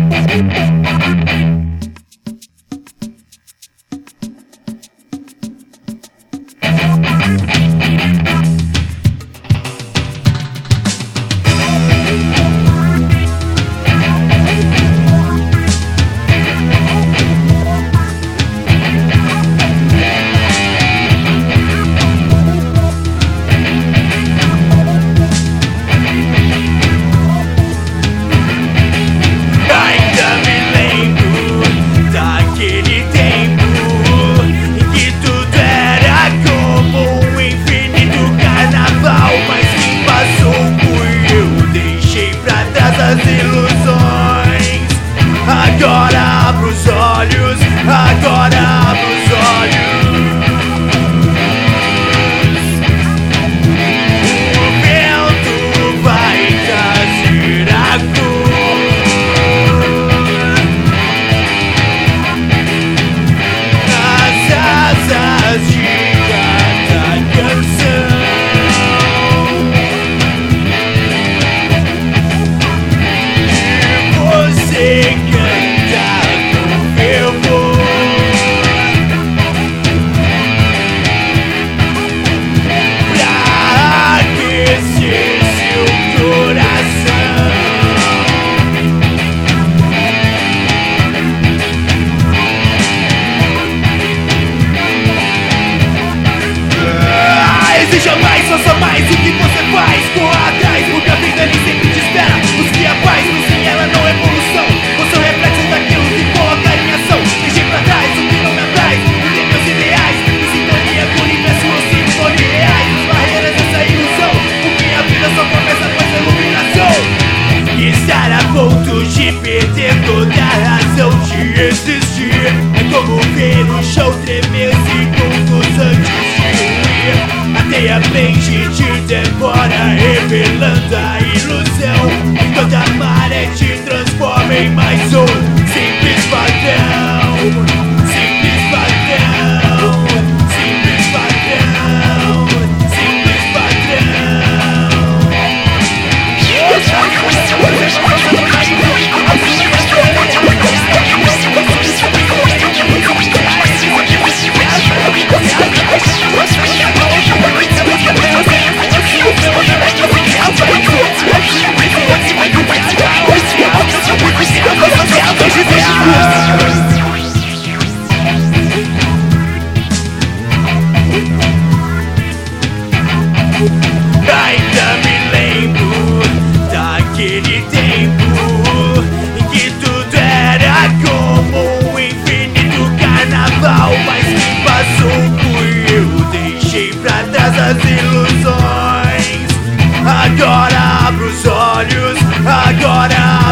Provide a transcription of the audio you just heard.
Agora abro os olhos, agora abro os olhos. O vento vai trazer a cor, as asas de cada canção. Você jamais faça mais o que você faz. Corra atrás, porque a vida nem sempre te espera. Busque a paz, mas sem ela não é evolução. Você é o reflexo daquilo que coloca em ação. Deixei pra trás o que não me atrai. Viver meus ideais, em sintonia com o universo, ou sintonia reais. As barreiras dessa ilusão, porque a vida só começa após a iluminação. Estar a ponto de perder toda a razão de existir é como ver o chão tremer segundos antes de ruir. A teia prende, te devora, revelando a ilusão, enquanto a maré te transforma em mais um simples padrão. Simples padrão, simples padrão, simples padrão. Ainda me lembro daquele tempo em que tudo era como um infinito carnaval. Mas quem passou fui eu, deixei pra trás as ilusões. Agora abro os olhos, agora